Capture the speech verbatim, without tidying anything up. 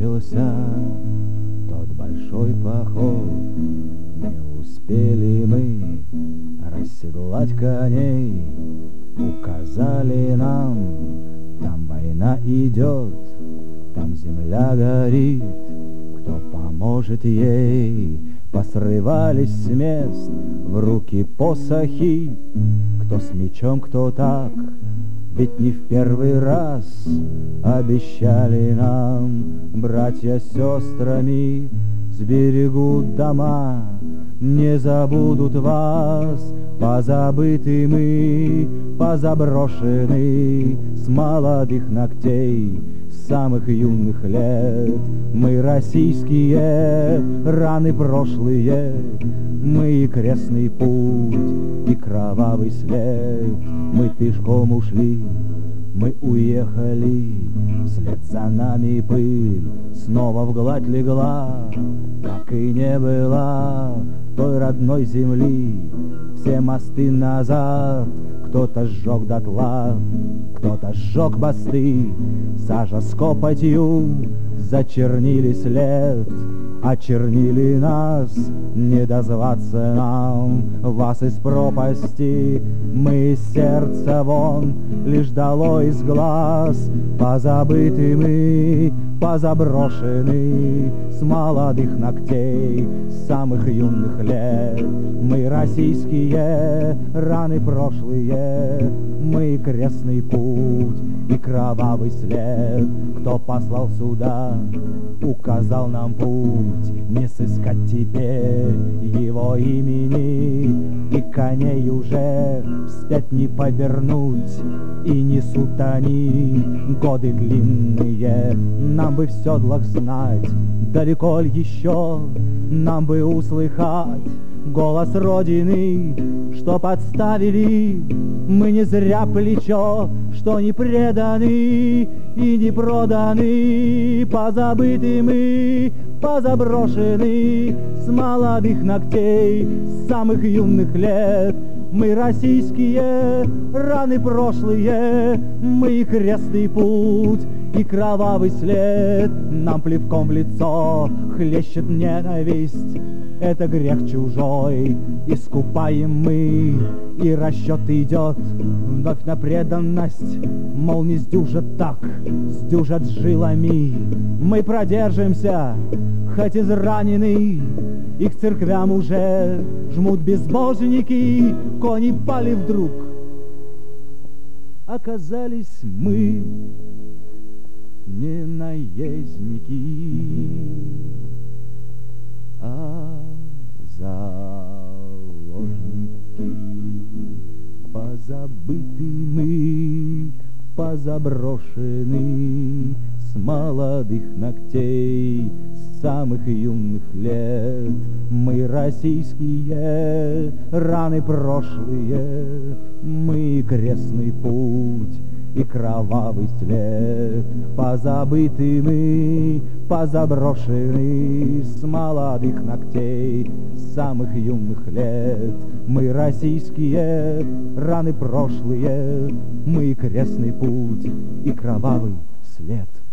начался тот большой поход. Не успели мы расседлать коней, указали нам: там война идет, там земля горит, кто поможет ей? Посрывались с мест в руки посохи, кто с мечом, кто так, ведь не в первый раз обещали нам братья с сестрами: сберегут дома, не забудут вас. Позабыты мы, позаброшены с молодых ногтей, с самых юных лет. Мы российские, раны прошлые, мы и крестный путь, и кровавый след. Мы пешком ушли, мы уехали, вслед за нами пыль снова вгладь легла, как и не было той родной земли. Все мосты назад кто-то сжег дотла, кто-то сжег мосты, сажа с копотью зачернили след. Очернили нас, не дозваться нам вас из пропасти. Мы из сердца вон, лишь долой из глаз. Позабыты мы, позаброшены с молодых ногтей, с самых юных лет. Мы российские, раны прошлые, мы крестный путь и кровавый след. Кто послал сюда, указал нам путь, не сыскать теперь его имени, и коней уже вспять не повернуть. И несут они годы длинные, нам бы в седлах знать, далеко ли еще нам бы услыхать голос Родины, что подставили мы не зря плечо, что не преданы и не проданы. Позабыты мы, позаброшены с молодых ногтей, с самых юных лет. Мы российские, раны прошлые, мы крестный путь и кровавый след. Нам плевком в лицо хлещет ненависть, это грех чужой, искупаем мы. И расчет идет вновь на преданность, мол, не сдюжат так, сдюжат с жилами. Мы продержимся, хоть изранены, и к церквям уже жмут безбожники. Кони пали вдруг, оказались мы не наездники, а заложники. Позабыты мы, позаброшены с молодых ногтей, с самых юных лет. Мы российские, раны прошлые, мы крестный путь и кровавый след. Позабыты мы, позаброшены с молодых ногтей, с самых юных лет. Мы российские, раны прошлые, мы крестный путь и кровавый след.